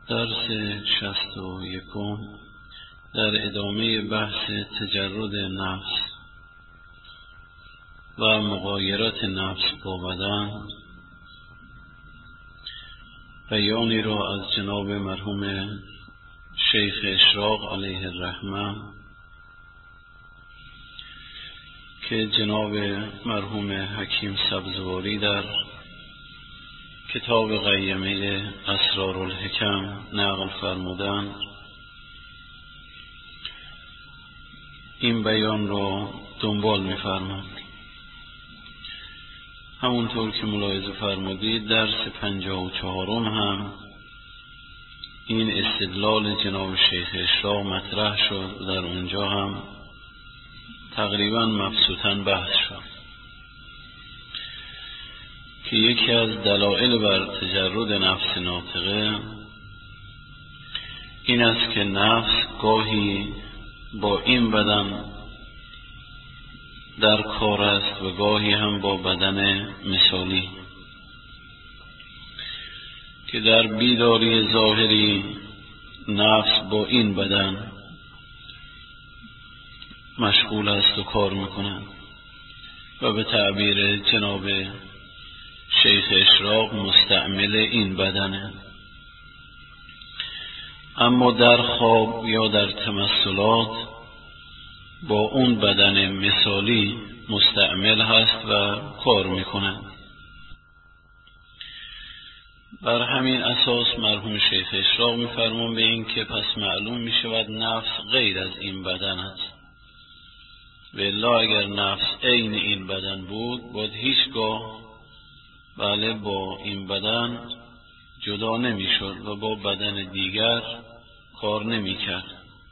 درس 61 در ادامه بحث تجرد نفس و مغایرت نفس با بدن، بیانی را از جناب مرحوم شیخ اشراق علیه الرحمه که جناب مرحوم حکیم سبزواری در کتاب قیمه اسرار الحکم نقل فرمودند. این بیان را دنبال می‌فرمایند. همونطور که ملاحظه فرمودید درس 54 هم این استدلال جناب شیخ اشراق مطرح شد و در اونجا هم تقریبا مبسوطاً بحث شد که یکی از دلایل بر تجرد نفس ناطقه این است که نفس گاهی با این بدن در کار است و گاهی هم با بدن مثالی، که در بیداری ظاهری نفس با این بدن مشغول است و کار میکنند و به تعبیر جناب شیخ اشراق مستعمل این بدنه، اما در خواب یا در تمثلات با اون بدن مثالی مستعمل هست و کار میکنند. بر همین اساس مرحوم شیخ اشراق میفرمون به این که پس معلوم میشود نفس غیر از این بدن است، و الا اگر نفس عین این بدن بود باید هیچگاه با این بدن جدا نمیشد و با بدن دیگر کار نمیکرد.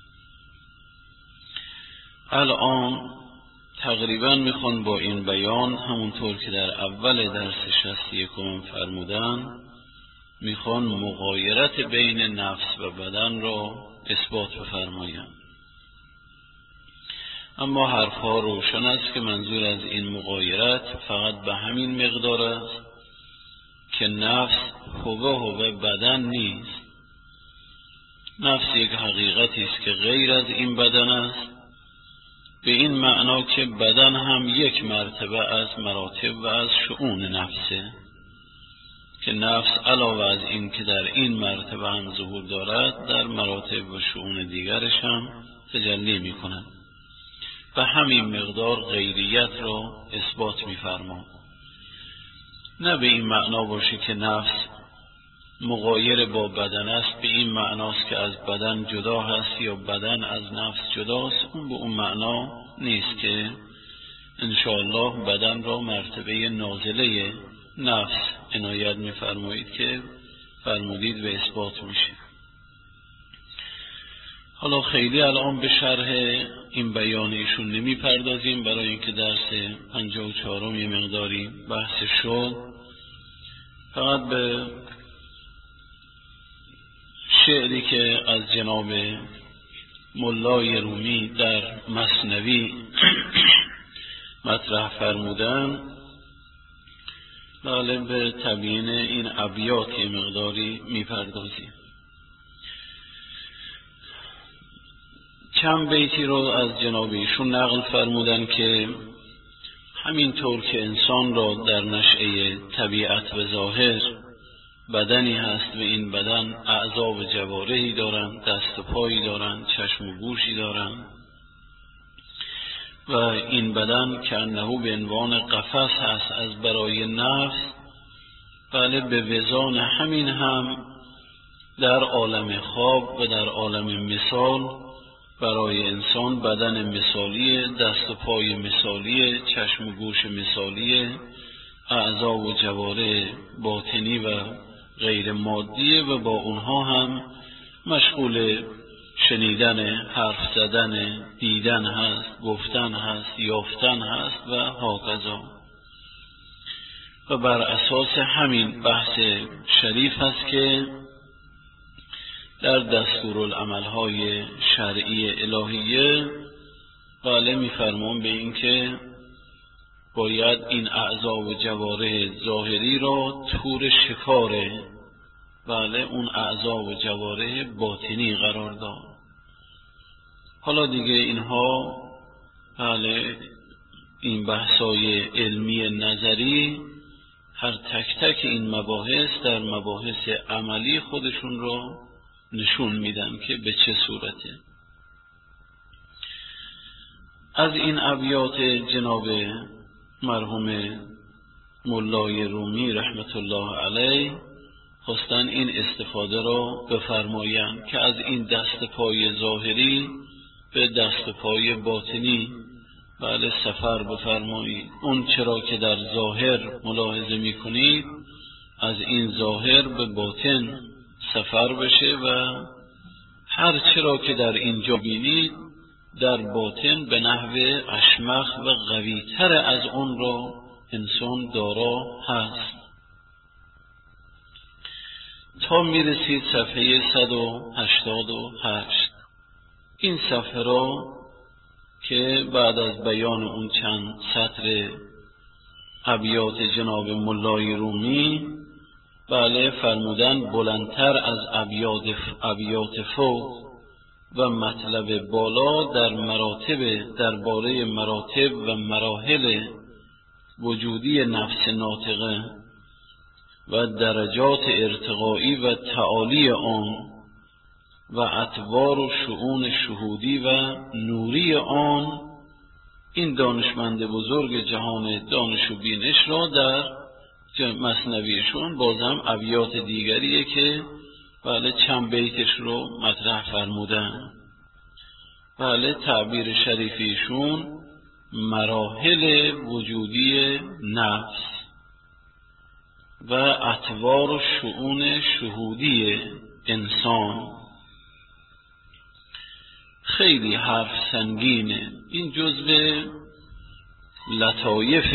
الان تقریبا میخوان با این بیان همونطور که در اول درس 61 فرمودن میخوان مغایرت بین نفس و بدن را اثبات بفرمایند. اما حرفها روشن است که منظور از این مغایرت فقط به همین مقدار است که نفس هوه بدن نیست. نفس یک حقیقتی است که غیر از این بدن است، به این معنا که بدن هم یک مرتبه از مراتب و از شؤون نفسه، که نفس علاوه از این که در این مرتبه هم ظهور دارد در مراتب و شؤون دیگرش هم تجلی می کند. به همین مقدار غیریت را اثبات می فرما. نه به این معنا باشه که نفس مغایر با بدن است، به این معناست که از بدن جدا هست یا بدن از نفس جداست. اون به اون معنا نیست که انشاءالله بدن را مرتبه نازله نفس عنایت می فرمایید که فرمودید به اثبات میشه. حالا خیلی الان به شرح این بیان ایشون نمی پردازیم، برای اینکه درس 54 یه مقداری بحث شد. فقط به شعری که از جناب ملای رومی در مثنوی مطرح فرمودن به تبیین این ابیات یه مقداری می پردازیم. چند بیتی رو از جناب ایشون نقل فرمودن که همینطور که انسان را در نشأه طبیعت و ظاهر بدنی هست و این بدن اعضا و جوارحی دارند، دست و پایی دارند، چشم و گوشی دارند و این بدن که انه به عنوان قفس هست از برای نفس، به وزان همین هم در عالم خواب و در عالم مثال برای انسان بدن مثالی، دست و پای مثالی، چشم و گوش مثالی، اعضا و جوارح باطنی و غیر مادیه و با اونها هم مشغول شنیدن، حرف زدن، دیدن هست، گفتن هست، یافتن هست و هاکذا. و بر اساس همین بحث شریف هست که در دستورالعمل‌های شرعی الهیه می‌فرمان به این که باید این اعضا و جوارح ظاهری را طور شکار بله اون اعضا و جوارح باطنی قرار داد. حالا دیگه اینها بله این بحثای علمی نظری هر تک تک این مباحث در مباحث عملی خودشون رو نشون میدن که به چه صورته. از این ابیات جناب مرحوم مولای رومی رحمت الله علیه خواستن این استفاده را بفرمایند که از این دست پای ظاهری به دست پای باطنی بله سفر بفرمایید. اون چرا که در ظاهر ملاحظه میکنید از این ظاهر به باطن سفر بشه و هر چرا که در اینجا بینید در باطن به نحو اشمخ و قوی‌تر از اون را انسان دارا هست. تا میرسید صفحه 188. این صفحه را که بعد از بیان اون چند سطر ابیات جناب مولای رومی بله فرمودن بلندتر از ابیات فوق و مطلب بالا در مراتب درباره مراتب و مراحل وجودی نفس ناطقه و درجات ارتقایی و تعالی آن و اطوار و شؤون شهودی و نوری آن، این دانشمند بزرگ جهان دانش و بینش را در مثنویشون بازم ابیات دیگریه که بله چند بیتش رو مطرح فرمودن. بله تعبیر شریفیشون مراحل وجودی نفس و اطوار و شؤون شهودی انسان. خیلی حرف سنگینه. این جزو لطایف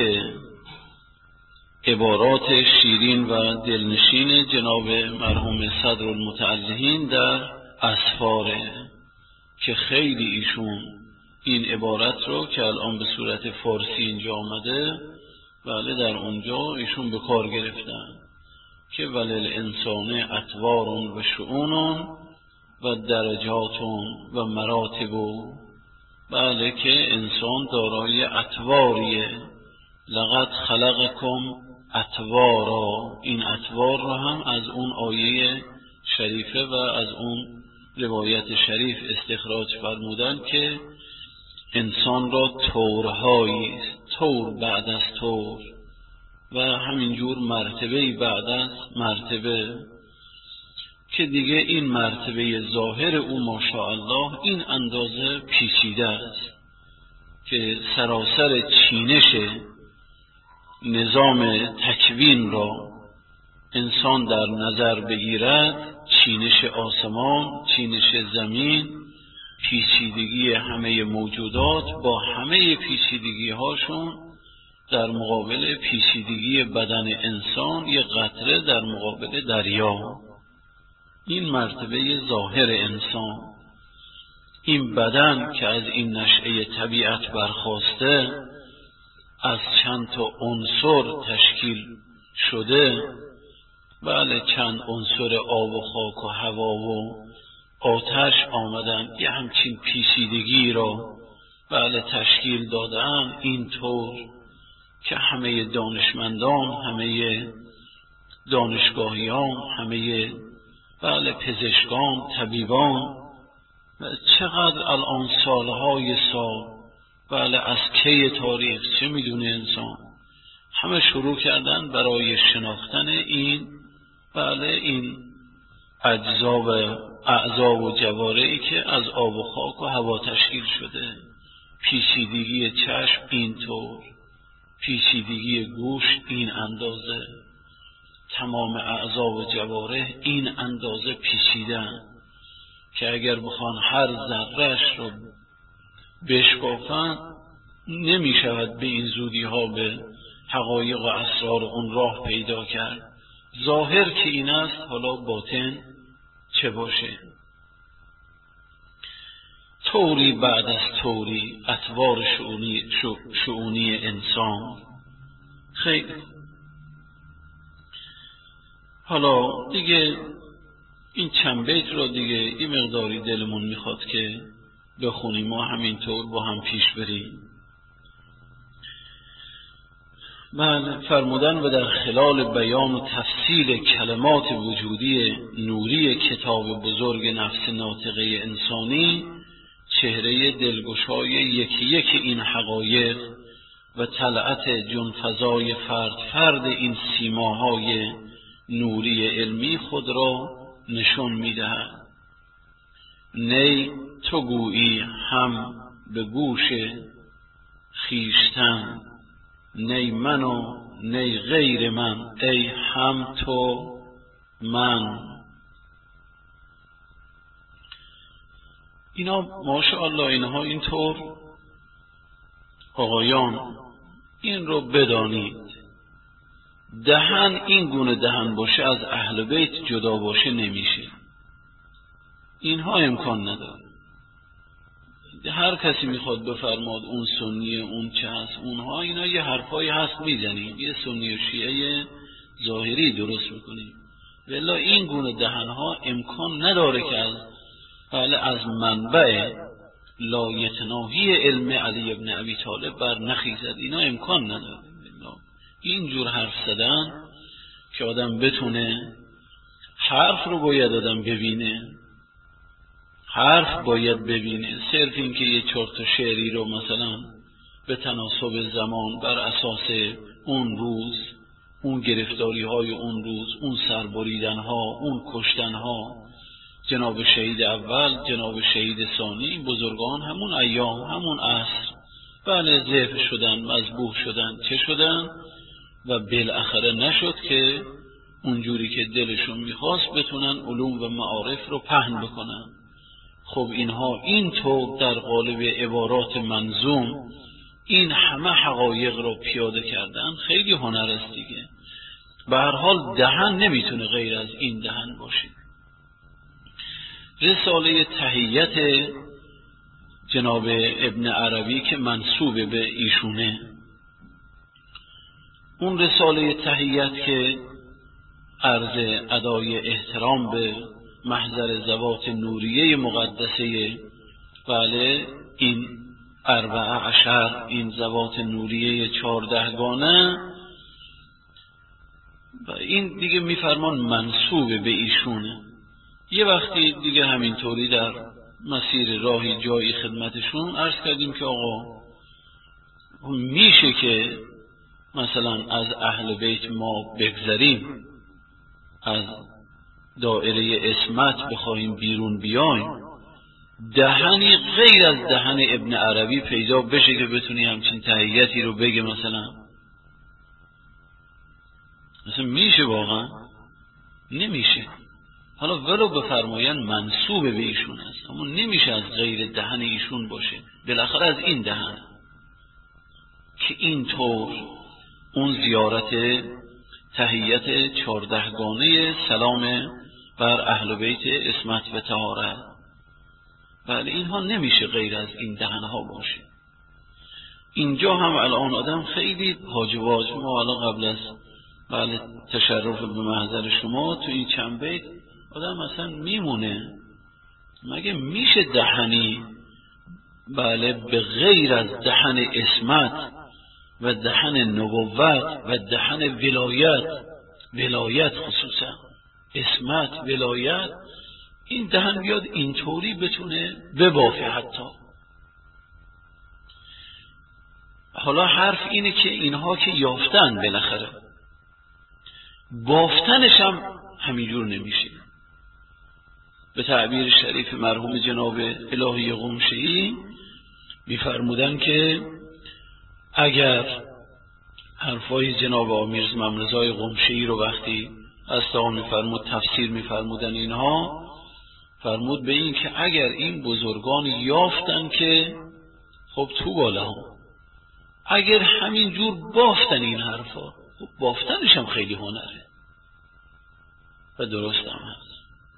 عبارات شیرین و دلنشین جناب مرحوم صدر المتعلهین در اسفاره که خیلی ایشون این عبارت رو که الان به صورت فارسی اینجا آمده بله در اونجا ایشون به کار گرفتن که ولل انسان اطوارون و شؤونون و درجاتون و مراتبو، بله که انسان دارای اطواریه. لقد خلقکم اطوارا، این اطوار را هم از اون آیه شریفه و از اون روایت شریف استخراج فرمودن که انسان را طورهایی است، طور بعد از طور و همینجور مرتبه بعد از مرتبه که دیگه این مرتبه ظاهر او ماشاءالله این اندازه پیچیده است که سراسر چینش نظام تکوین را انسان در نظر بگیرد، چینش آسمان، چینش زمین، پیچیدگی همه موجودات با همه پیچیدگی هاشون در مقابل پیچیدگی بدن انسان یک قطره در مقابل دریا. این مرتبه ظاهر انسان، این بدن که از این نشأه طبیعت برخاسته از چند تا عنصر تشکیل شده، بله چند عنصر آب و خاک و هوا و آتش آمدن یه همچین پیچیدگی را بله تشکیل دادن، اینطور که همه دانشمندان، همه دانشگاهیان، همه بله پزشکان، طبیبان چقدر الان سالهای سال بله از کی تاریخ چه میدونه انسان، همه شروع کردن برای شناختن این بله این اجزا و اعضا و جوارحی که از آب و خاک و هوا تشکیل شده. پیچیدگی چشم اینطور، پیچیدگی گوش این اندازه، تمام اعضا و جوارح این اندازه پیچیدن که اگر بخوان هر ذره‌اش رو بشکافن نمی شود به این زودی ها به حقایق و اسرار اون راه پیدا کرد. ظاهر که این است، حالا باطن چه باشه؟ طوری بعد از طوری اطوار شؤونی انسان. خیلی حالا دیگه این چند بیت رو دیگه یه مقداری دلمون میخواد که بخونیم و همینطور با هم پیش بریم. بله، فرمودن و در خلال بیان و تفصیل کلمات وجودی نوری کتاب بزرگ نفس ناطقه انسانی، چهره دلگشای یکی یکی این حقایق و طلعت جنفزای فرد این سیماهای نوری علمی خود را نشون می‌دهد. نی تو گویی هم به گوش خیشتن، نی من و نی غیر من، ای هم تو من. اینا ماشاءالله اینها اینطور آقایان این رو بدانید، دهن این گونه دهن باشه از اهل بیت جدا باشه نمیشه، اینها امکان نداره. هر کسی میخواد بفرماد اون سنیه اون چه هست اونها، اینا یه حرفایی هست میزنیم، یه سنی و شیعه ظاهری درست میکنیم، ولی این گونه دهنها امکان نداره که از منبع لایتناهی علم علی ابن ابی طالب بر نخیزد، اینا امکان نداره. اینجور حرف زدن که آدم بتونه حرف رو باید آدم ببینه، حرف باید ببینه، صرف این که یه چرت و شعری رو مثلا به تناسب زمان بر اساس اون روز، اون گرفتاری های اون روز، اون سربریدن ها، اون کشتن ها، جناب شهید اول، جناب شهید ثانی، بزرگان همون ایام همون عصر بله ضعف شدن، مذبوح شدن، چه شدن و بالاخره نشد که اونجوری که دلشون میخواست بتونن علوم و معارف رو پهن بکنن. خب اینها اینطور در قالب عبارات منظوم این همه حقایق رو پیاده کردن، خیلی هنر است دیگه. به هر حال دهن نمیتونه غیر از این دهن باشه. رساله تحیت جناب ابن عربی که منسوب به ایشونه، اون رساله تحیت که عرض ادای احترام به محضر ذوات نوریه مقدسه، بله این 14 این ذوات نوریه 14 گانه، و این دیگه میفرمان منسوب به ایشونه. یه وقتی دیگه همینطوری در مسیر راهی جایی خدمتشون عرض کردیم که آقا میشه که مثلا از اهل بیت ما بگذریم، از دائره اسمت بخواهیم بیرون بیایم، دهنی غیر از دهن ابن عربی پیدا بشه که بتونی همچین تحییتی رو بگه مثلا میشه؟ واقعا نمیشه. حالا ولو بفرماین منسوب به ایشون است، اما نمیشه از غیر دهن ایشون باشه، بالاخره از این دهن که اینطور اون زیارت تحیت 14 گانه سلام بر اهل بیت اسمت و طهارت، بله اینها نمیشه غیر از این دهنها باشه. اینجا هم الان آدم خیلی حاجواج، ما الان قبل از بله تشرف به محضر شما تو این چند بیت آدم اصلا میمونه، مگه میشه دهنی بله به غیر از دهن اسمت و دهن نبوت و دهن ولایت خصوصا اسمت ولایت، این دهن بیاد اینطوری بتونه ببافه حتی. حالا حرف اینه که اینها که یافتن بالاخره بافتنش هم همینجور نمیشه. به تعبیر شریف مرحوم جناب الهی قمشه‌ای میفرمودن که اگر حرفای جناب آمیرز ممرضای قمشه‌ای رو وقتی از تا میفرمود تفسیر میفرمودن، اینها فرمود به این که اگر این بزرگان یافتن که خب تو بالا هم اگر همین جور بافتن این حرفا، خب بافتنش هم خیلی هنره و درست هم هست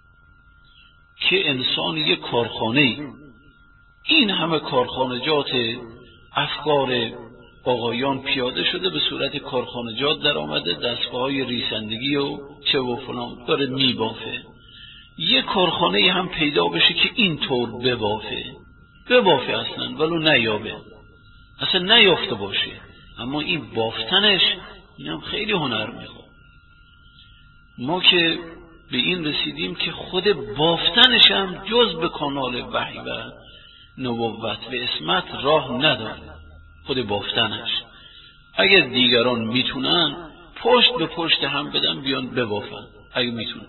که انسان یک کارخانه این همه کارخانجات افکار آقایان پیاده شده به صورت کارخانجات در آمده، دستگاه‌های ریسندگی و چه و فلان داره میبافه. یه کارخانه هم پیدا بشه که اینطور ببافه اصلا ولو نیابه، اصلا نیافته باشه، اما این بافتنش اینم خیلی هنر میخواد. ما که به این رسیدیم که خود بافتنش هم جز به کانال وحی و نبوت و اسمت راه نداره. خود بافتنش اگر دیگران میتونن پشت به پشت هم بدن بیان ببافن، اگه میتونن،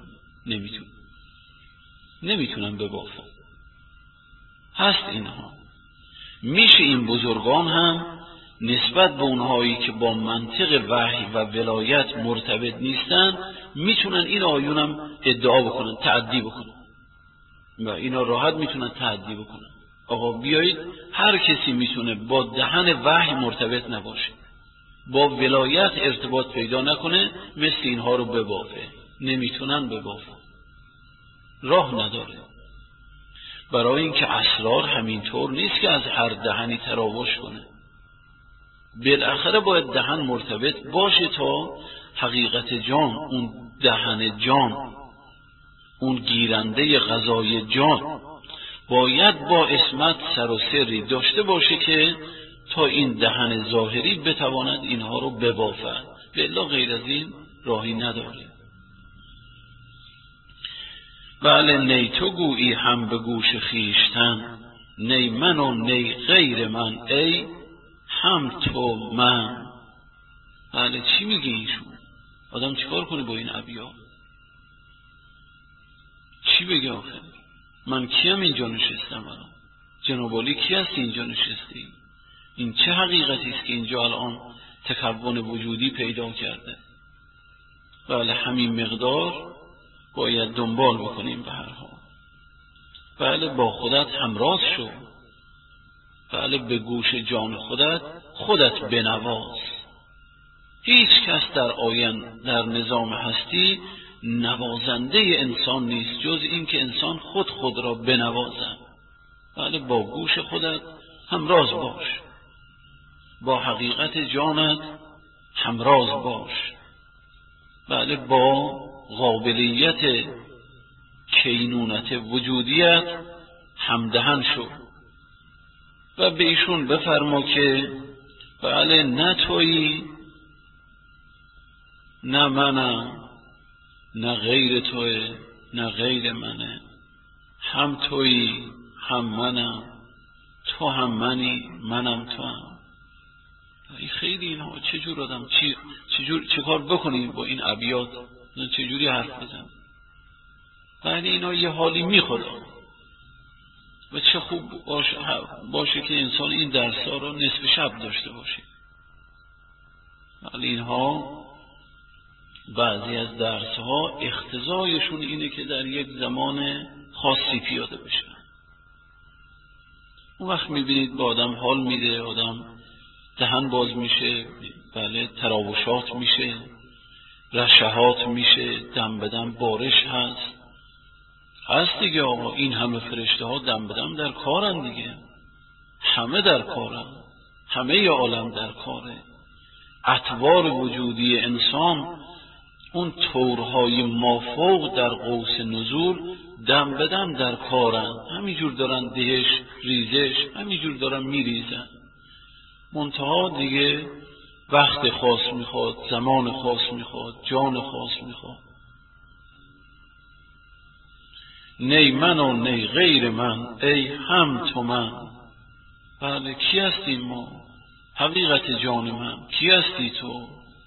نمیتونن ببافن. هست اینها. میشه این بزرگان هم نسبت به اونهایی که با منطق وحی و ولایت مرتبط نیستن میتونن این آیونم ادعا بکنن، تعدی بکنن و اینا راحت میتونن تعدی بکنن. آقا بیایید، هر کسی میتونه با دهن وحی مرتبط نباشه، با ولایت ارتباط پیدا نکنه، مثل اینها رو ببافه. نمیتونن ببافن، راه نداره. برای اینکه اسرار همینطور نیست که از هر دهنی تراوش کنه، بالاخره باید دهن مرتبط باشه تا حقیقت جان، اون دهن جان، اون گیرنده غذای جان باید با اسمت سر و سری داشته باشه که تا این دهن ظاهری بتواند اینها رو ببافد، بلا غیر از این راهی نداره. بله نی تو گویی هم به گوش خیشتن، نی من و نی غیر من ای هم تو من. بله چی میگه ایشون؟ آدم چیکار کنه با این ابیات؟ چی بگه آخر؟ من کیم اینجا نشستم الان؟ جناب عالی کی هست اینجا نشستی؟ این چه حقیقتی است که اینجا الان تکون وجودی پیدا کرده؟ بله همین مقدار باید دنبال بکنیم به هر حال. بله با خودت همراز شو. بله به گوش جان خودت بنواز. هیچ کس در نظام هستی نوازنده انسان نیست جز این که انسان خود را بنوازد. بله با گوش خودت همراز باش، با حقیقت جانت همراز باش. بله با قابلیت کینونت وجودیت همدهن شو و به ایشون بفرما که بله نه تویی نه منم، نه غیر توی نه غیر منه، هم تویی هم منم، تو هم منی منم تو هم. خیلی اینها چجور آدم چه کار بکنیم با این ابیات، چجوری حرف بزن؟ بله اینا یه حالی میخواد و چه خوب باشه که انسان این درس‌ها رو نصف شب داشته باشه. ولی اینها بعضی از درس‌ها اقتضایشون اینه که در یک زمان خاصی پیاده بشه. اون وقت میبینید با آدم حال میده، آدم دهن باز میشه، بله تراوشات میشه، رشحات میشه، دم به دم بارش هست دیگه. آقا این همه فرشته ها دم به دم در کارن دیگه، همه در کارن، همه عالم در کاره. اطوار وجودی انسان اون طورهای مافوق در قوس نزول دم به دم در کارن، همینجور دارن دهش ریزش، همینجور دارن میریزن. منتها دیگه وقت خاص میخواد، زمان خاص میخواد، جان خاص میخواد. نی من و نی غیر من ای هم تو من. بله کی هستیم ما؟ حقیقت جان من کی هستی تو؟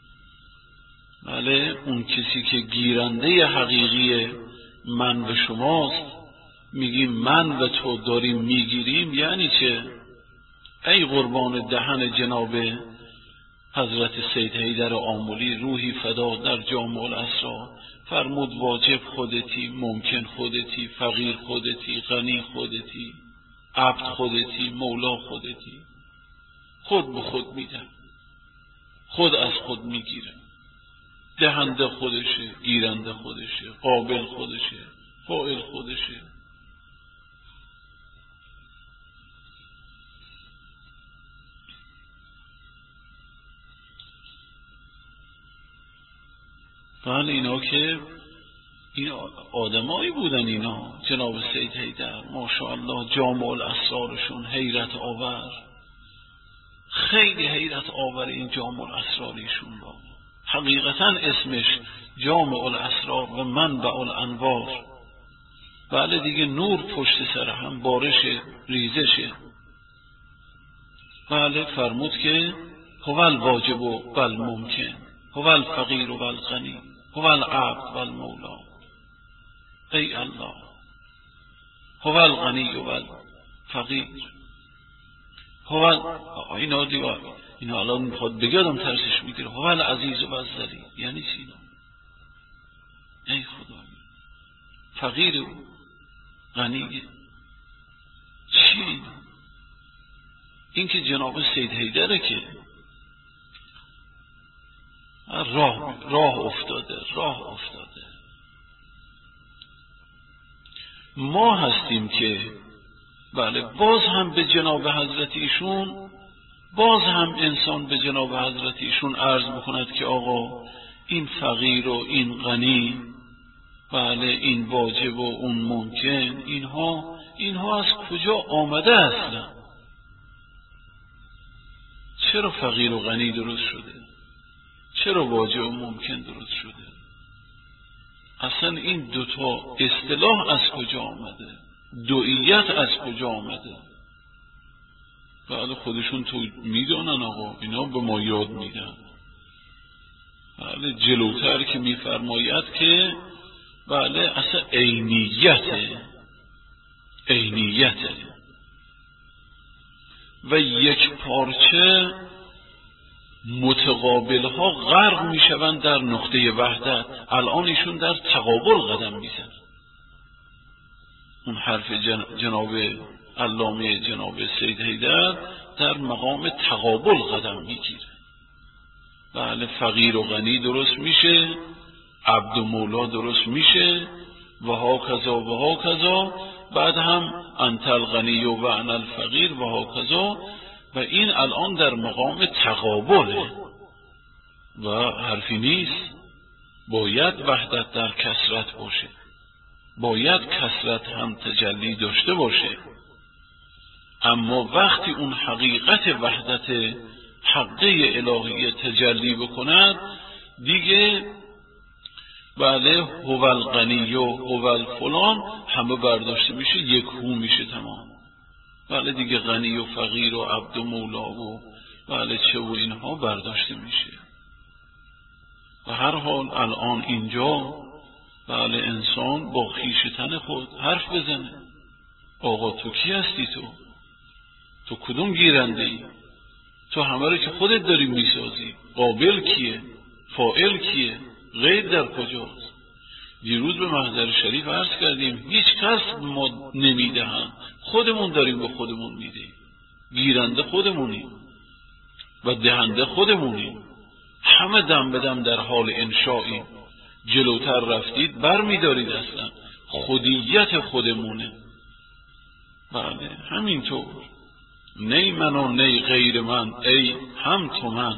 بله اون کسی که گیرنده حقیقی من و شماست. میگیم من و تو داریم میگیریم، یعنی چه؟ ای قربان دهن جناب حضرت سید حیدر آملی روحی فدا در جامع الاسرار، فرمود واجب خودتی، ممکن خودتی، فقیر خودتی، غنی خودتی، عبد خودتی، مولا خودتی. خود به خود میدن، خود از خود میگیره، دهنده خودشه، گیرنده خودشه، قابل خودشه، فاعل خودشه. بله اینا که این آدمایی بودن، اینا جناب سید حیدر ماشاءالله جامع الاسرارشون حیرت آور، خیلی حیرت آور این جامع الاسراریشون با حقیقتا اسمش جامع الاسرار و منبع الانوار. بله دیگه نور پشت سر هم بارش ریزشه. بله فرمود که هو الواجب و الممکن، هو الفقیر و الغنی، هو العبد و المولا. ای الله، هو الغنی و الفقیر، هو اینا دیگه اینا الان میخواد بگردم ترسش میگیره. هو العزیز و الذلیل یعنی چی اینا؟ ای خدا، فقیر و غنی چی اینا؟ این که جناب سید حیدره که راه افتاده. ما هستیم که بله باز هم به جناب حضرت ایشون، باز هم انسان به جناب حضرت ایشون عرض بکند که آقا این فقیر و این غنی، بله این واجب و اون ممکن، اینها از کجا آمده اصلا؟ چرا فقیر و غنی درست شده؟ چرا واجب و ممکن درست شده؟ اصلا این دوتا اصطلاح از کجا آمده؟ دوئیت از کجا آمده؟ بله خودشون تو میدونن آقا، اینا به ما یاد میدن. بله جلوتر که میفرماید که بله اصلا عینیته و یک پارچه متقابل ها غرق میشوند در نقطه وحدت. الان ایشون در تقابل قدم میزن. اون حرف جناب علامه جناب سید حیدر در مقام تقابل قدم میگیره. بله فقیر و غنی درست میشه، عبد و مولا درست میشه، و ها کذا، بعد هم انت الغنی و انا الفقیر و ها کذا. و این الان در مقام تقابله و حرفی نیست. باید وحدت در کثرت باشه، باید کثرت هم تجلی داشته باشه. اما وقتی اون حقیقت وحدت حقه الهی تجلی بکند دیگه بله هو الغنی و هو الفلان همه برداشته میشه، یک هو میشه تمام. بله دیگه غنی و فقیر و عبد و مولا و بله چه و اینها برداشته میشه. و هر حال الان اینجا بله انسان با خویشتن خود حرف بزنه. آقا تو کی هستی؟ تو کدوم گیرنده ای؟ تو همه رو که خودت داری میسازی. قابل کیه؟ فاعل کیه؟ غیر در کجاست؟ دیروز به محضر شریف عرض کردیم هیچ کس به ما نمیدهند، خودمون داریم به خودمون میدهیم. گیرنده خودمونیم و دهنده خودمونیم. همه دم به دم در حال انشاییم. جلوتر رفتید بر میدارید، اصلا خودیت خودمونه. بله همینطور، نی من و نی غیر من، ای هم تو من.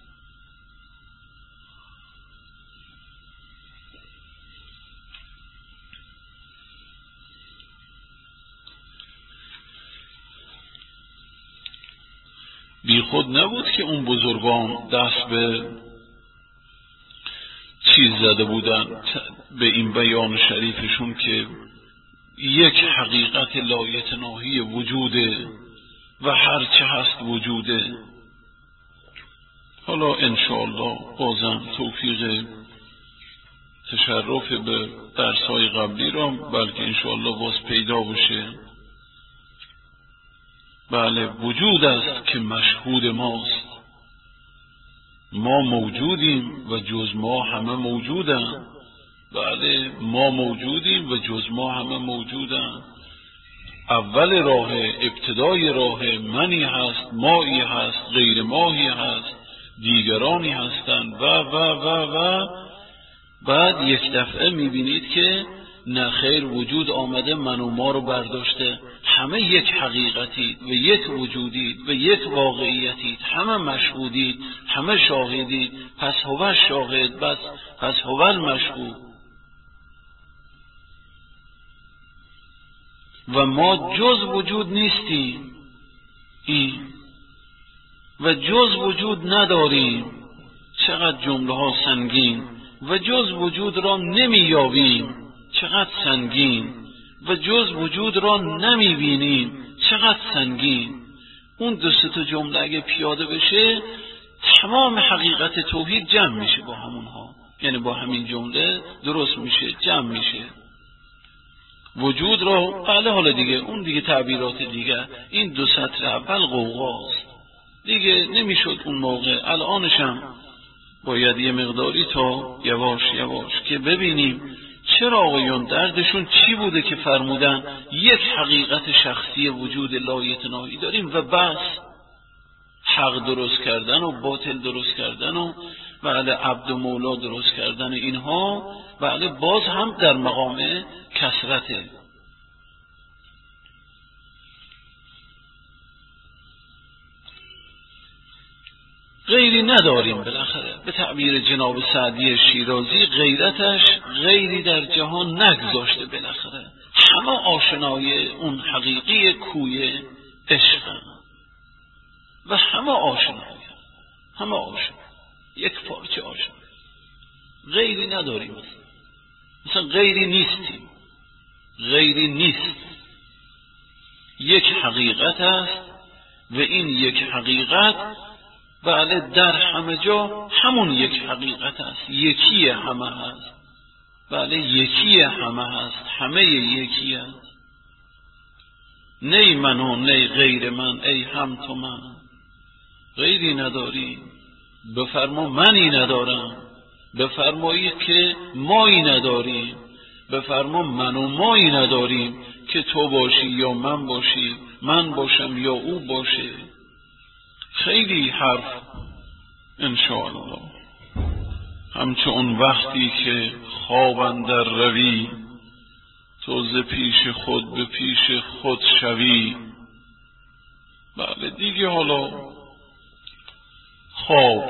بی خود نبود که اون بزرگان دست به چیز زده بودن، به این بیان شریفشون که یک حقیقت لایتناهی وجوده و هر چه هست وجوده. حالا انشاءالله بازم توفیق تشرف به درس‌های قبلی را بلکه انشاءالله باز پیدا بشه. بله وجود است که مشهود ماست. ما موجودیم و جز ما همه موجودند. بله ما موجودیم و جز ما همه موجودند. اول راه، ابتدای راه منی هست، مایی هست، غیر ماهی هست، دیگرانی هستند و بعد یک دفعه میبینید که نه خیر، وجود آمده من و ما رو برداشته، همه یک حقیقتید و یک وجودید و یک واقعیتید، همه مشهودید، همه شاهدید، پس هو شاهد، پس هو المشهود. و ما جز وجود نیستیم و جز وجود نداریم. چقدر جمله ها سنگین. و جز وجود را نمییابیم، چقدر سنگین. و جز وجود را نمیبینیم، چقدر سنگین. اون دو سه تا جمله اگه پیاده بشه تمام حقیقت توحید جمع میشه با همونها، یعنی با همین جمله درست میشه، جمع میشه. وجود را بله، حالا دیگه اون دیگه تعبیرات دیگه، این دو سطر اول قوقاست دیگه، نمیشد اون موقع. الانشم باید یه مقداری تا یواش یواش که ببینیم چرا آقایون دردشون چی بوده که فرمودن یک حقیقت شخصی وجود لایتناهی داریم و بس. حق درست کردن و باطل درست کردن و بله عبد و مولا درست کردن اینها بله باز هم در مقام کثرته. غیری نداریم. بالاخره به تعبیر جناب سعدی شیرازی غیرتش غیری در جهان نگذاشته. بالاخره همه آشنای اون حقیقی کوی عشق و همه آشنای یک پارچه آشنا. غیری نداریم، مثلا غیری نیستیم، غیری نیست. یک حقیقت است و این یک حقیقت بله در همه جا همون یک حقیقت است، یکی همه هست. بله یکی همه هست، همه یکی هست. نی من و نی غیر من، ای هم تو من. غیری نداری، بفرما منی ندارم. بفرمایی که مایی نداریم. بفرما من و مایی نداریم که تو باشی یا من باشی، من باشم یا او باشه. خیلی حرف انشاءالله. همچون وقتی که خواب اندر روی، تو ز پیش خود به پیش خود شوی. بله دیگه حالا خواب،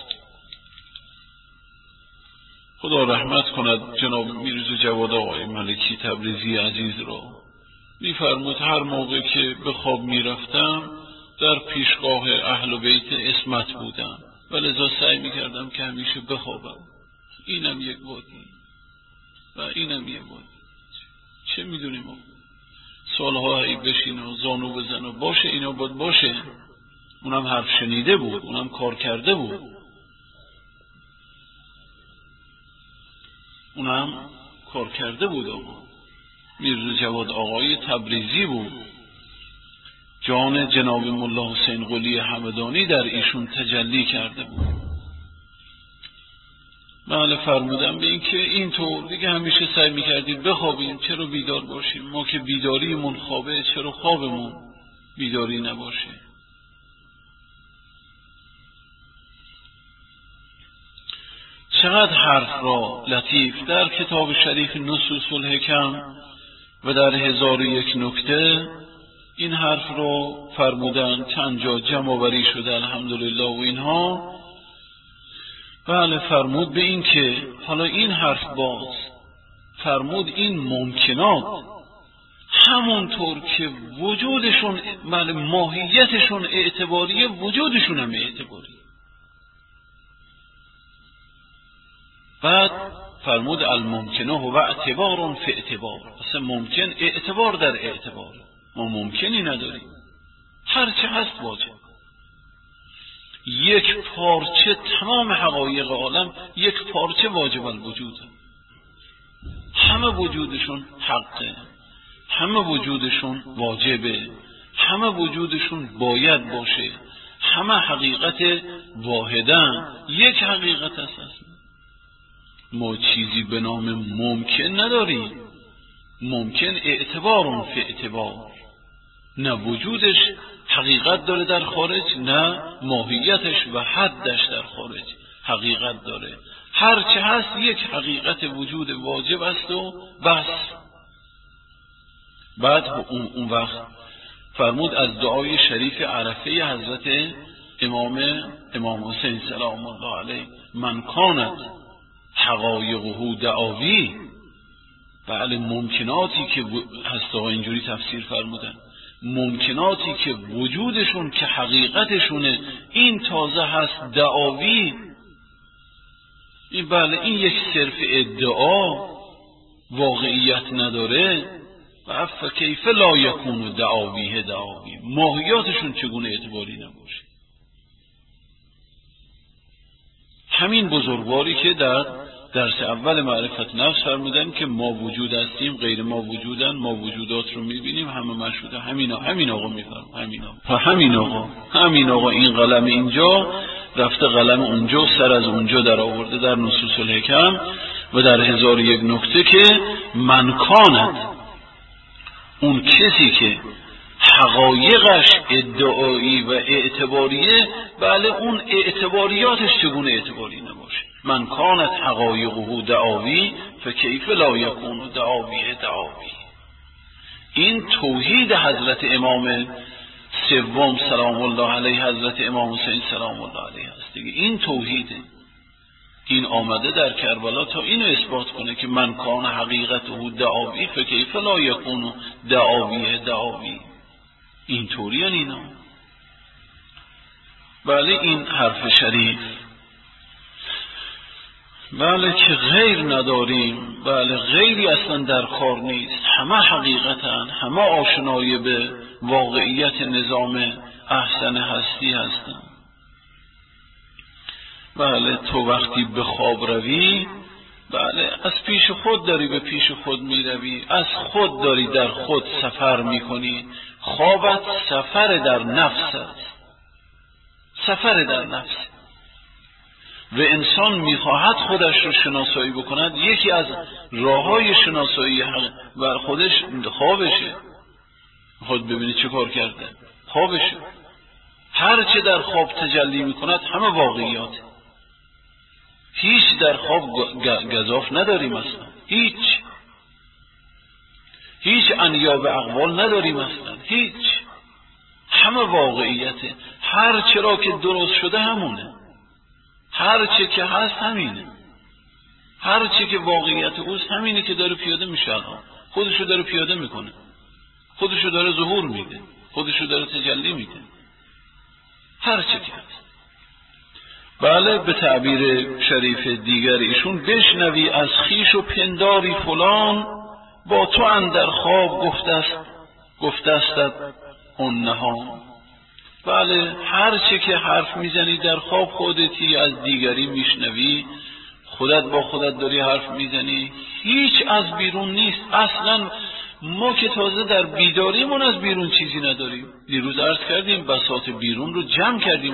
خدا رحمت کند جناب میرزا جواد آقای ملکی تبریزی عزیز را. میفرمود هر موقع که به خواب میرفتم در پیشگاه اهل بیت عصمت بودم و لذا سعی میکردم که همیشه بخوابم. اینم یک وادی و اینم یک وادی. چه میدونیم سالها ای بشین و زانو بزن و باشه، اینا باید باشه. اونم حرف شنیده بود، اونم کار کرده بود، آقا میرزا جواد آقای تبریزی بود. جان جناب مولا حسین قلی همدانی در ایشون تجلی کرده بود. بله فرمودم به این که اینطور دیگه همیشه سعی میکردیم بخوابیم، چرا بیدار باشیم؟ ما که بیداریمون خوابه، چرا خوابمون بیداری نباشه؟ چقدر حرف را لطیف در کتاب شریف نصوص الحکم و در 1001 نکته این حرف رو فرمودن، چند جا جمع آوری شده الحمدلله و اینها. بله فرمود به این که حالا این حرف باز فرمود این ممکنات همونطور که وجودشون بله ماهیتشون اعتباریه، وجودشون هم اعتباری. بعد فرمود الممکنه هو اعتبار فی اعتبار. اصلا ممکن اعتبار در اعتبار، ما ممکنی نداریم، هرچه هست واجب. یک پارچه تمام حقایق عالم یک پارچه واجب الوجود، همه وجودشون حقه، همه وجودشون واجبه، همه وجودشون باید باشه، همه حقیقت واحدن، یک حقیقت هست. ما چیزی به نام ممکن نداریم. ممکن اعتبار فی اعتبار، نه وجودش حقیقت داره در خارج، نه ماهیتش و حدش در خارج حقیقت داره. هر چه هست یک حقیقت وجود واجب است و بس. بعد اون وقت فرمود از دعای شریف عرفه حضرت امام حسین سلام الله علیه: من کانت حقایقه دعاوی. بله، ممکناتی که هست، اینجوری تفسیر فرمودن، ممکناتی که وجودشون که حقیقتشونه این تازه هست دعاوی. بله، این یک صرف ادعا واقعیت نداره. و فکیف لا یکون دعاویه دعاوی، ماهیاتشون چگونه اعتباری نباشه. همین بزرگواری که در درس اول معرفت نفس فرمودن که ما وجود هستیم، غیر ما وجودن، ما وجودات رو میبینیم، همه مشهوده. همین آقا میفرم، همین آقا این قلم اینجا رفته، قلم اونجا، سر از اونجا در آورده در نصوص الحکم و در 1001 نکته که من کانت، اون کسی که حقایقش ادعایی و اعتباریه، بله اون اعتباریاتش چگونه اعتباری نباشه. من کانت حقایقه دعاوی فکیف لا یکون دعاوی دعاوی. این توحید حضرت امام سوم سلام الله علیه، حضرت امام حسین سلام الله علیه است دیگه. این توحیده. این آمده در کربلا تا اینو اثبات کنه که من کان حقیقته دعاوی فکیف لا یکون دعاوی دعاوی. این طوری اینا. بله، این حرف شریف، بله که غیر نداریم، بله غیری اصلا در کار نیست، همه حقیقتن، همه آشنایی به واقعیت نظام احسن هستی هستن. بله تو وقتی به خواب روی، بله از پیش خود داری به پیش خود می روی، از خود داری در خود سفر می کنی. خوابت سفر در نفس است، سفر در نفس. و انسان میخواهد خودش رو شناسایی بکند، یکی از راههای شناسایی بر خودش خوابشه. خود ببینید چه کار کرده، خوابشه. هر چه در خواب تجلی میکند همه واقعیات. هیچ در خواب گزاف نداریم اصلا، هیچ انیاب اقوال نداریم اصلا، هیچ. همه واقعیته. هر چه را که درست شده همونه، هر چه که هست همینه، هر چه که واقعیت اوست همینه که داره پیاده میشه. خودشو داره پیاده میکنه، خودشو داره ظهور میده، خودشو داره تجلی میده، هر چه که هست. بله به تعبیر شریف دیگر ایشون: بشنوی از خیش و پنداری فلان، با تو اندر خواب گفتستت اون نهان. بله هر چه که حرف میزنی در خواب خودتی از دیگری میشنوی، خودت با خودت داری حرف میزنی، هیچ از بیرون نیست اصلا. ما که تازه در بیداریمون از بیرون چیزی نداریم. دیروز عرض کردیم بساط بیرون رو جمع کردیم.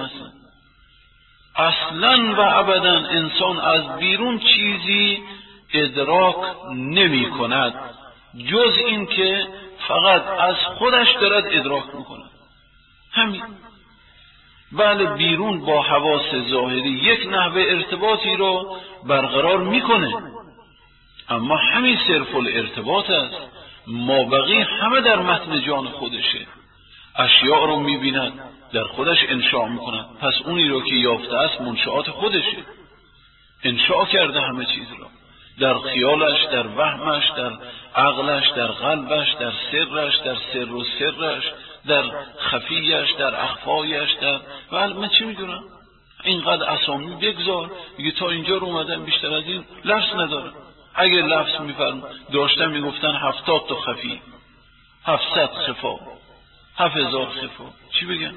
اصلا و ابدا انسان از بیرون چیزی ادراک نمی کند جز این که فقط از خودش دارد ادراک میکند، همین. بله بیرون با حواس ظاهری یک نحوه ارتباطی رو برقرار میکنه، اما همین صرف الارتباط است. مابقی همه در متن جان خودشه. اشیاء رو میبیند، در خودش انشاء میکند. پس اونی رو که یافته است منشآت خودشه، انشاء کرده همه چیز رو، در خیالش، در وهمش، در عقلش، در قلبش، در سرش، در سر و سرش، در خفیش، در اخفایش، در من چی میدونم. اینقدر اسامی بگذار دیگه، تا اینجا رو اومدن، بیشتر از این لفظ ندارم. اگه لفظ میفرم داشتن میگفتن 70 تا خفی، 700 خفا، 7000 خفا، چی بگم؟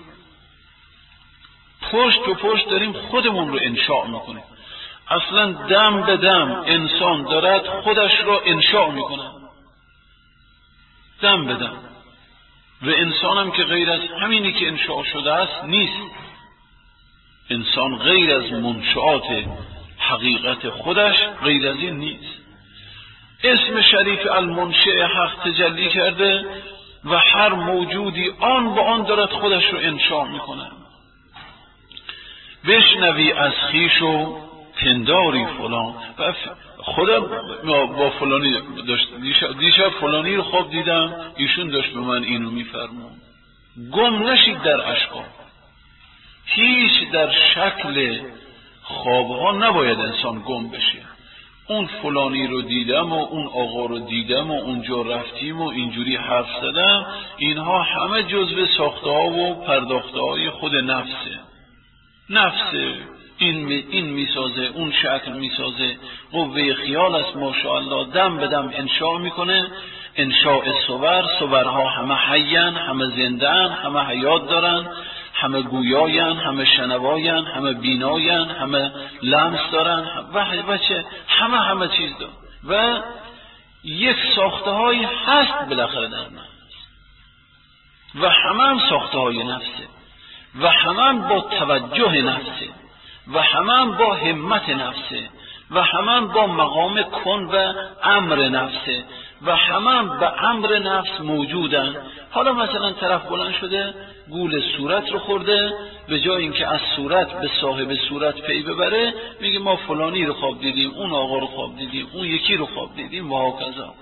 پشت به پشت داریم خودمون رو انشاء میکنیم. اصلا دم به دم انسان دارد خودش رو انشاء میکنه، دم به دم. و انسان هم که غیر از همینی که انشاء شده است نیست. انسان غیر از منشآت حقیقت خودش غیر از این نیست. اسم شریف المنشئ حق تجلی کرده و هر موجودی آن با آن دارد خودش رو انشاء میکنه. بشنوی از خویش و پنداری فلان و خودم با فلانی داشت دیشب فلانی رو خواب دیدم، ایشون داشت به من اینو میفرمون. گم نشید در اشکال، هیچ در شکل خوابها نباید انسان گم بشه. اون فلانی رو دیدم و اون آقا رو دیدم و اونجا رفتیم و اینجوری حرف زدم، اینها همه جزو ساخته ها و پرداخته های خود نفسه. این میسازه، اون شکل میسازه، قوه خیال است ماشاءالله، دم به دم انشاء میکنه. انشاء صورها همه حیان، همه زندن، همه حیات دارن، همه گویاین، همه شنواین، همه بیناین، همه لمس دارن و چه همه چیز دارن و یک ساخته هایی هست بالاخره در نفس و همه ساخته های نفسه و همه با توجه نفسه و همه با همت نفسه و همه با مقام کن و امر نفسه و همه به امر نفس موجودن. حالا مثلا طرف بلند شده گول صورت رو خورده، به جای اینکه از صورت به صاحب صورت پی ببره میگه ما فلانی رو خواب دیدیم، اون آقا رو خواب دیدیم، اون یکی رو خواب دیدیم و هاکذا.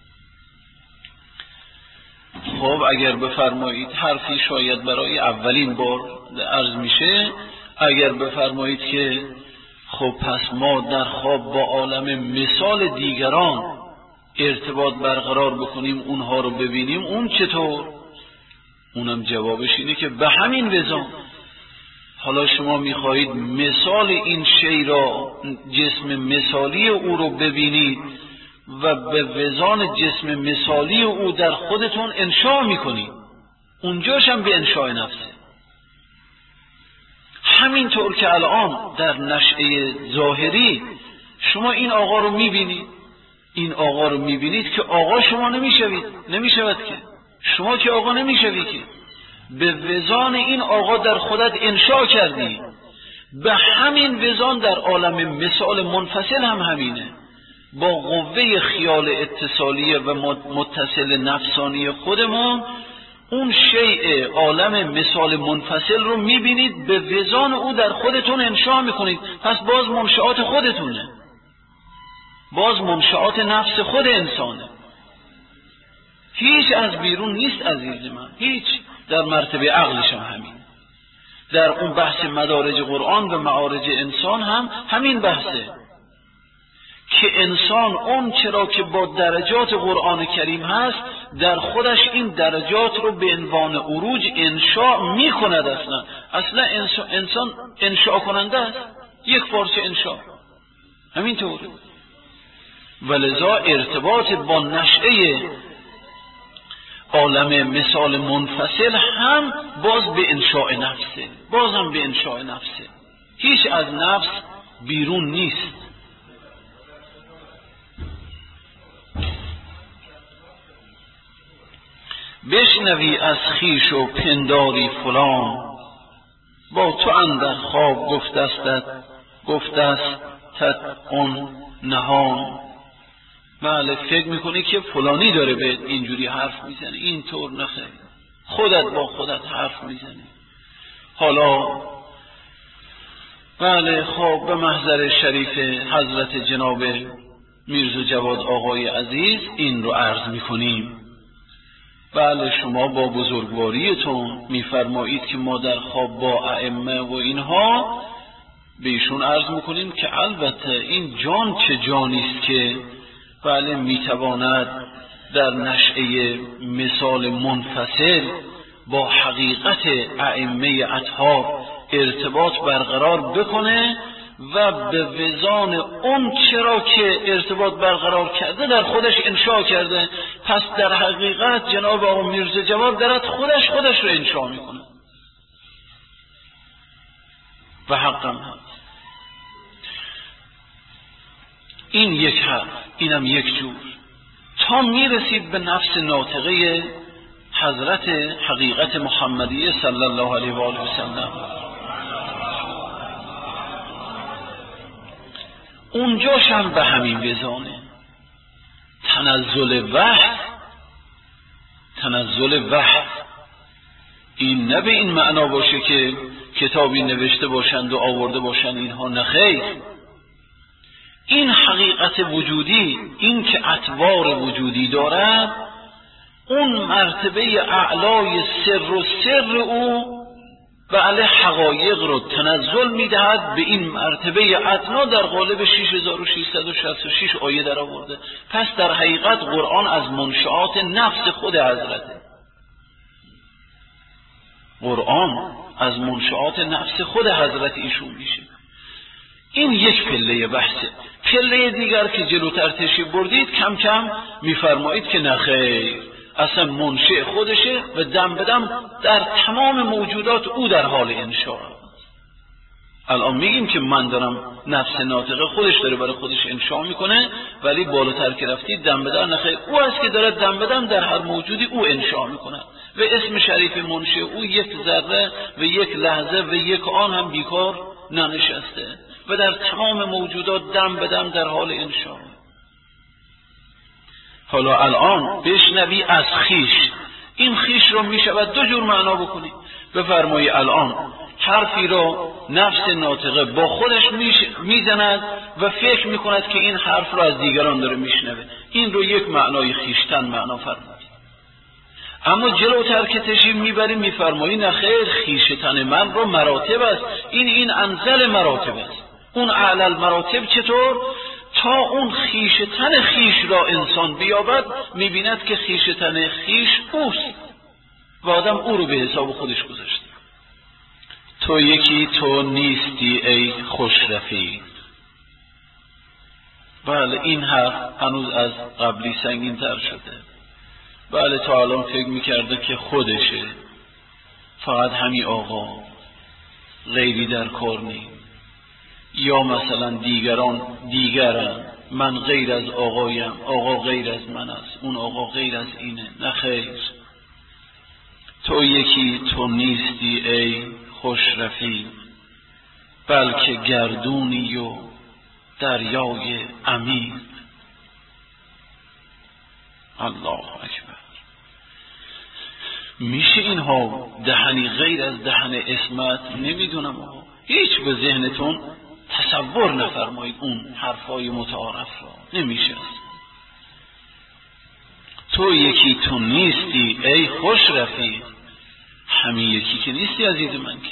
خب اگر بفرمایید حرفی شاید برای اولین بار عرض میشه، اگر بفرمایید که خب پس ما در خواب با عالم مثال دیگران ارتباط برقرار بکنیم، اونها رو ببینیم، اون چطور؟ اونم جوابش اینه که به همین وزان. حالا شما میخواهید مثال این شی را، جسم مثالی او رو ببینید و به وزان جسم مثالی او در خودتون انشاء میکنید، اونجاش هم به انشاء نفسه. همینطور که الان در نشأه ظاهری شما این آقا رو میبینید، این آقا رو میبینید که آقا شما نمیشود که شما که آقا نمیشوی که به وزان این آقا در خودت انشاء کردی. به همین وزان در عالم مثال منفصل هم همینه، با قوه خیال اتصالیه و متصل نفسانی خودمون اون شیء عالم مثال منفصل رو میبینید، به وزان او در خودتون انشاء میکنید. پس باز منشآت خودتونه، باز منشآت نفس خود انسانه، هیچ از بیرون نیست عزیز من، هیچ. در مرتبه عقلش هم همین، در اون بحث مدارج قرآن و معارج انسان هم همین بحثه که انسان اون چرا که با درجات قرآن کریم هست در خودش این درجات رو به عنوان عروج انشاء میکند. اصلا انسان انشاء کننده است، یک پارچه انشاء همینطور. ولذا ارتباط با نشأه عالم مثال منفصل هم باز به انشاء نفسه، باز هم به انشاء نفسه، هیچ از نفس بیرون نیست. بشنوی از خویش و پنداری فلان، با تو اندر خواب گفتست اون نهان. بله فکر میکنی که فلانی داره به اینجوری حرف میزنه، اینطور نخیر، خودت با خودت حرف میزنی. حالا بله خب به محضر شریف حضرت جناب میرزا جواد آقای عزیز این رو عرض میکنیم. بله شما با بزرگواریتون میفرمایید که ما در خواب با ائمه و اینها به ایشون عرض میکنیم که البته این جان چه جانیست که بله میتواند در نشأه مثال منفصل با حقیقت ائمه اطهار ارتباط برقرار بکنه و به وزان اون چرا که ارتباط برقرار کرده در خودش انشاء کرده. پس در حقیقت جناب آقا میرزا جواد دارد خودش رو انشاء میکنه و حقا هست. این یک حرف، اینم یک جور، تا میرسید به نفس ناطقه حضرت حقیقت محمدیه صلی الله علیه و آله و سلم. اونجاش هم به همین وزانه تنزل وحی. این نه به این معنا باشه که کتابی نوشته باشند و آورده باشند اینها، نخیر. این حقیقت وجودی، این که اطوار وجودی دارد، اون مرتبه اعلای سر او بله حقایق رو تنزل میدهد به این مرتبه ادنا در قالب 6666 آیه در آورده. پس در حقیقت قرآن از منشآت نفس خود حضرته. قرآن از منشآت نفس خود حضرت ایشون میشه. این یک پله بحثه. پله دیگر که جلوتر تشریح بردید کم کم میفرمایید که نخیر، اصلا منشأ خودشه و دم به دم در تمام موجودات او در حال انشاء. الان میگیم که من دارم، نفس ناطقه خودش داره برای خودش انشاء میکنه، ولی بالاتر که رفتید دم به دم نخیر، او است که داره دم به دم در هر موجودی او انشاء میکنه و اسم شریف منشأ او یک ذره و یک لحظه و یک آن هم بیکار ننشسته و در تمام موجودات دم به دم در حال انشاء. حالا الان بشنوی از خیش، این خیش رو میشود دو جور معنا بکنی. بفرمایی الان حرفی رو نفس ناطقه با خودش میزند و فکر میکند که این حرف رو از دیگران داره میشنوه، این رو یک معنای خیشتن معنا فرمایی. اما جلوتر که تشریح میبری میفرمایی نخیر، خیشتن من رو مراتب است، این انزل مراتب است. اون اعلی المراتب چطور؟ تا اون خیشتن خیش را انسان بیابد میبیند که خیشتن خیش اوست و آدم او رو به حساب خودش گذاشته. تو یکی تو نیستی ای خوش رفیق. بله این حرف هنوز از قبلی سنگین تر شده. بله تا الان فکر میکرده که خودشه، فقط همین آقا، غیری در کار نیست، یا مثلا دیگرن، من غیر از آقایم، آقا غیر از من است، اون آقا غیر از اینه. نه خیر، تو یکی تو نیستی ای خوش رفیق، بلکه گردونی و دریای عمیق. الله اکبر. میشه اینها دهنی غیر از دهن اسمت؟ نمیدونم آقا، هیچ به ذهنتون تصور نفرمایید اون حرفای متعارف را، نمیشه. تو یکی تو نیستی ای خوش رفیق، همین یکی که نیستی عزیز من، که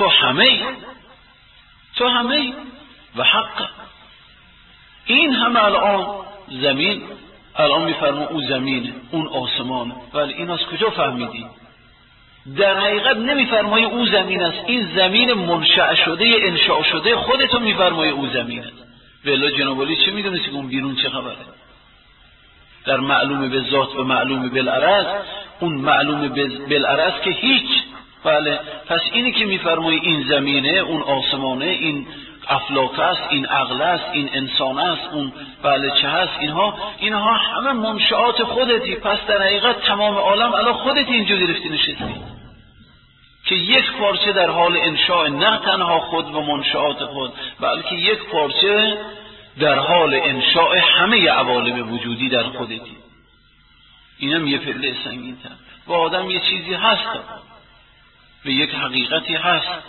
تو همه و حق. این همه الان زمین، الان میفرما او زمینه، اون آسمانه، ولی این از کجا فهمیدی؟ در حقیقت نمیفرمایی او زمین است، این زمین منشأ شده انشاء شده خودتو میفرمایی او زمین است. ولی جناب علی چه میدونستی که اون بیرون چه خبره؟ در معلوم به ذات و معلوم بالعرض، اون معلوم بالعرض که هیچ. بله پس اینی که میفرمایی این زمینه، اون آسمانه، این افلاک است، این عقل است، این انسان است، اون بله چه هست، اینها همه منشآت خودتی. پس در حقیقت تمام عالم الان خودت اینجا گرفتی نشستی که یک پارچه در حال انشاء، نه تنها خود و منشآت خود، بلکه یک پارچه در حال انشاء همه عوالم وجودی در خودتی. اینم یه پله سنگین تر. و آدم یه چیزی هست و یک حقیقتی هست،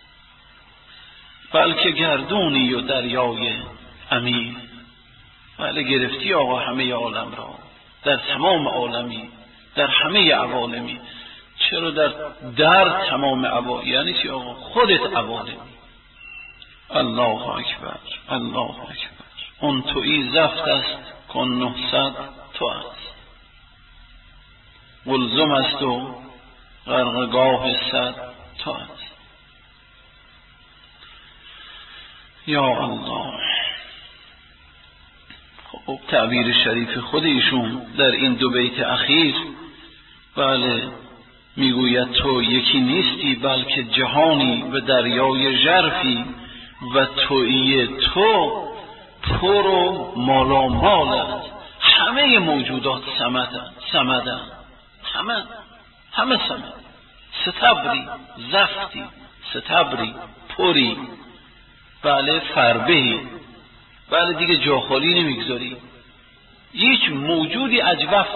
بلکه گردونی و دریای عمیق. بله گرفتی آقا همه عالم را، در تمام عالمی، در همه عوالمی. چرا در تمام عوالم؟ یعنی چی آقا؟ خودت عوالمی. الله اکبر، الله اکبر. اون تویی زفت است کن 900 تو است، قلزم است و غرقگاه صد تو است. یا الله. خب تعبیر شریف خود ایشون در این دو بیت اخیر، بله میگوید تو یکی نیستی بلکه جهانی و دریای ژرفی و تویی تو پر و مالامال است. همه موجودات سمدن، همه سمد، ستبری، زفتی، ستبری، پری، بله فربهی، بله دیگه جا خالی نمیگذاری. هیچ موجودی اجوف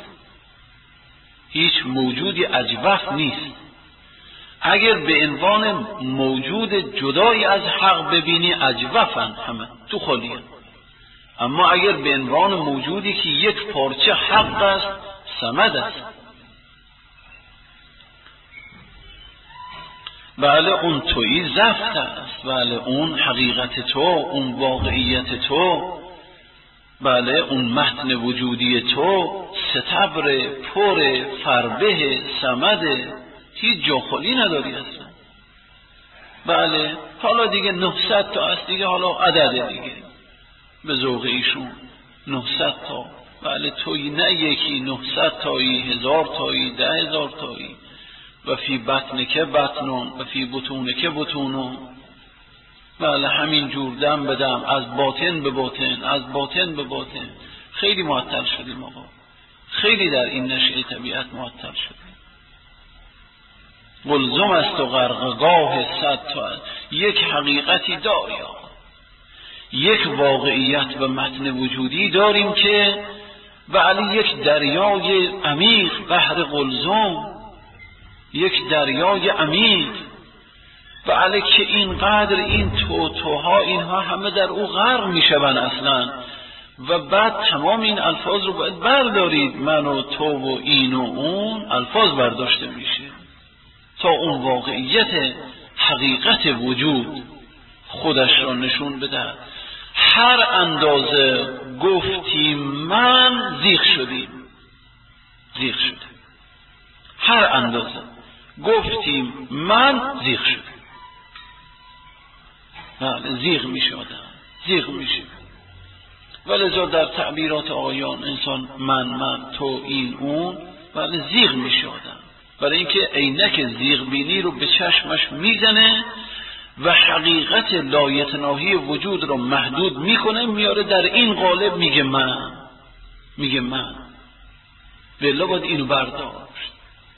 نیست. اگر به عنوان موجود جدای از حق ببینی اجوفن، همه تو خالیه. اما اگر به عنوان موجودی که یک پارچه حق است، صمد است. بله اون تویی زفت است، بله اون حقیقت تو، اون واقعیت تو، بله اون متن وجودی تو ستبر، پر، فربه، صمد، هیچ جا خالی نداری اصلا. بله حالا دیگه 900 تا است دیگه، حالا عدد دیگه به ذوق ایشون 900 تا. بله تویی نه یکی، 900 تایی، 1000 تایی، 10,000 تایی. و فی بطنک بطنون و فی بطونک بطونون. بله همین جور دم به دم، از باطن به باطن، از باطن به باطن. خیلی معطل شدیم آقا، خیلی در این نشأه طبیعت معطل شدیم. قلزم است و غرقگاه 100 تا. یک حقیقتی داری آقا، یک واقعیت و متن وجودی داریم که بله یک دریای عمیق، بحر قلزم، یک دریای عمیق، بله که اینقدر این توها اینها همه در او غرق میشون اصلا. و بعد تمام این الفاظ رو باید بردارید، من و تو و این و اون، الفاظ برداشته میشه تا اون واقعیت حقیقت وجود خودش را نشون بده. هر اندازه گفتیم من، زیغ شدیم، زیغ شدیم. هر اندازه گفتیم من، زیغ شدیم. بله زیغ میشه آدم، زیغ میشه. ولذا در تعبیرات آقایان انسان من تو این اون، بله زیغ میشه آدم، برای اینکه عینک زیغ بینی رو به چشمش میزنه و حقیقت لایتناهی وجود رو محدود میکنه، میاره در این قالب میگه من، میگه من. بله باید اینو برداشت،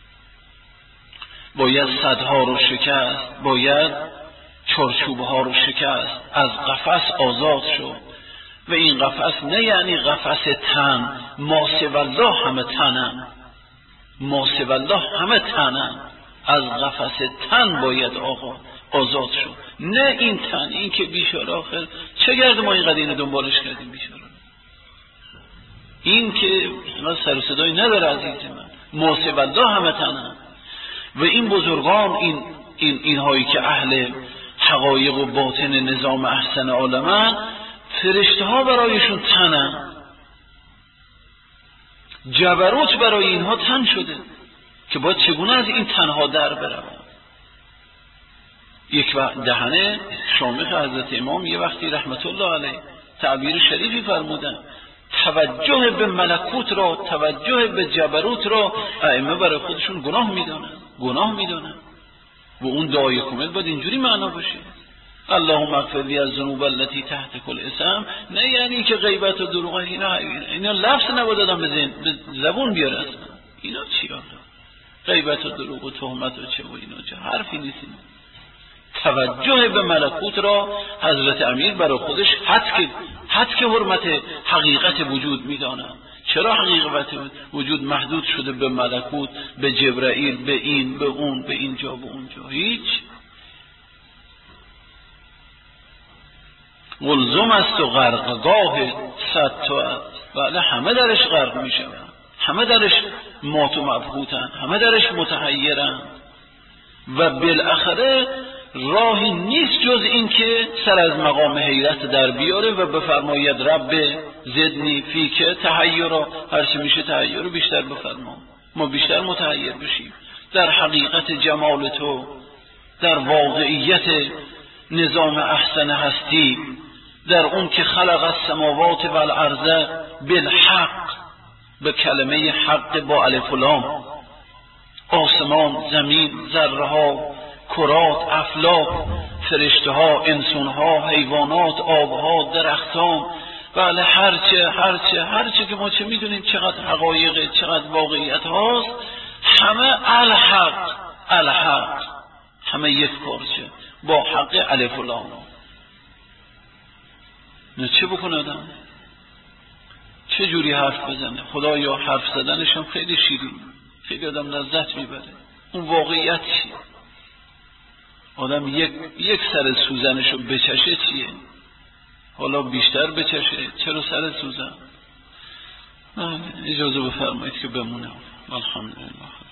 باید صدها رو شکست، باید چارچوبها رو شکست، از قفس آزاد شد. و این قفس نه یعنی قفس تن، ما سوی الله همه تنن، ما سوی الله همه تنن، از قفس تن باید آقا آزاد شد، نه این تن. این که بیچاره آخر چه گرد ما اینقدر اینو دنبالش کردیم بیچاره، این که سر و صدایی نداره عزیز من. ما سوی الله همه تنن. و این بزرگان، اینهایی که اهل حقایق و باطن نظام احسن عالمن، فرشته ها برایشون تنن، جبروت برای اینها تن شده که باید چگونه از این تنها در برون. یک دهنه شامخ حضرت امام یه وقتی رحمت الله علیه تعبیر شریفی فرمودن، توجه به ملکوت را، توجه به جبروت را ائمه برای خودشون گناه میدونن. و اون دعای کامل باید اینجوری معنا باشه، اللهم اغفر لی الذنوب التي تحت كل اسم. نه یعنی که غیبت و دروغ اینا لفظ نباید آدم به زبون بیاره اصلا. اینا چی آقا؟ غیبت و دروغ و تهمت و چه و اینا چه حرفی نیست اینا. توجه به ملکوت را حضرت امیر برای خودش حد که حرمت حقیقت وجود میدانه. چرا حقیقت وجود محدود شده به ملکوت، به جبرائیل، به این، به اون، به اینجا، به اونجا؟ هیچ. قلزم است و غرقگاه 100 تا. بله همه درش غرق میشن، همه درش مات و مبهوتن، همه درش متحیرن و بالاخره راهی نیست جز این که سر از مقام حیرت در بیاره و بفرماید رب زدنی فیک تحیرا، هرچی میشه تحیر رو بیشتر بفرما، ما بیشتر متحیر بشیم در حقیقت جمال تو، در واقعیت نظام احسن هستی، در اون که خلق السماوات و الارض بالحق، به کلمه حق با الف و لام، آسمان، زمین، ذره ها، کرات، افلاک، فرشته ها، انسان ها، حیوانات، آبها، درختان، بله هرچه که ما چه میدونیم چقدر حقایق، چقدر واقعیت هاست، همه الحق، همه یک پارچه با حق الف و لام. نه چه بکنه آدم؟ چه جوری حرف بزنه؟ خدایا حرف زدنش هم خیلی شیرین، خیلی آدم لذت میبره. اون واقعیت چیه؟ آدم یک سر سوزنشو بچشه چیه؟ حالا بیشتر بچشه، چرا سر سوزن؟ اجازه بفرمایید که بمونم. الحمدلله.